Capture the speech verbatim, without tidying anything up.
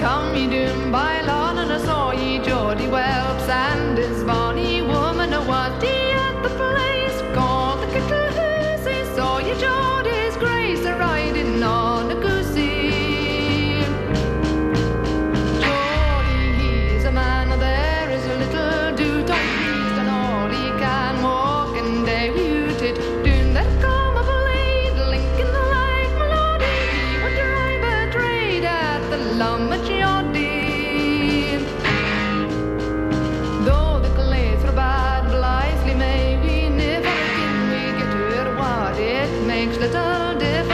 come ye doom by lawn and I saw ye Geordie whelps and his bonny woman a waddy at the place called the Kittle House. I saw ye Geordie's grace a riding on a goosey. Geordie, he's a man of there is a little do tight he's done all he can walk and day muted doon that come of a blade linking the light melody he would drive a trade at the Lummageoddy. Though the clays were bad blithely may we never again we get to what it makes little difference.